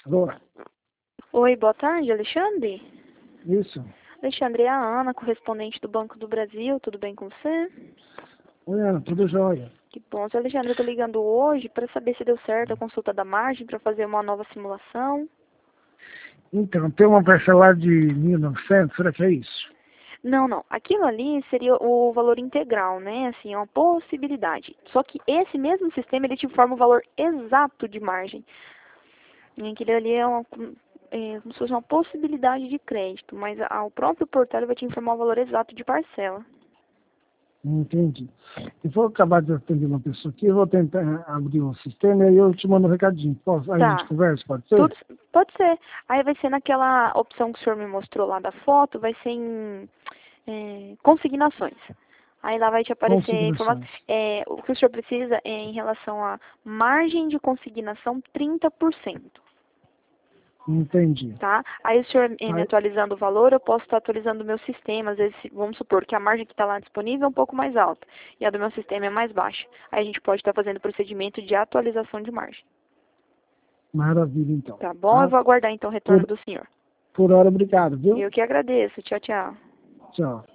Alô? Oi, boa tarde, Alexandre. Isso. Alexandre, é a Ana, correspondente do Banco do Brasil. Tudo bem com você? Oi, Ana, tudo jóia? Que bom. Seu Alexandre, eu tô ligando hoje para saber se deu certo a consulta da margem para fazer uma nova simulação. Então, tem uma parcela de 1.900, será que é isso? Não, não. Aquilo ali seria o valor integral, né? Assim, é uma possibilidade. Só que esse mesmo sistema, ele te informa o valor exato de margem. E aquilo ali é como se fosse uma possibilidade de crédito, mas o próprio portal vai te informar o valor exato de parcela. Entendi. Eu vou acabar de atender uma pessoa aqui, eu vou tentar abrir um sistema e aí eu te mando um recadinho. Posso? Aí a gente Tá. conversa, pode ser? Tudo, pode ser. Aí vai ser naquela opção que o senhor me mostrou lá da foto, vai ser em consignações. Aí lá vai te aparecer informação. Consignações. O que o senhor precisa é em relação à margem de consignação 30%. Entendi. Tá? Aí o senhor me Aí, atualizando o valor, eu posso estar atualizando o meu sistema. Às vezes, vamos supor que a margem que está lá disponível é um pouco mais alta e a do meu sistema é mais baixa. Aí a gente pode estar fazendo o procedimento de atualização de margem. maravilha, então. Tá bom? Eu Tá? vou aguardar então o retorno Por, do senhor. por hora, obrigado, viu? Eu que agradeço. Tchau, tchau. Tchau.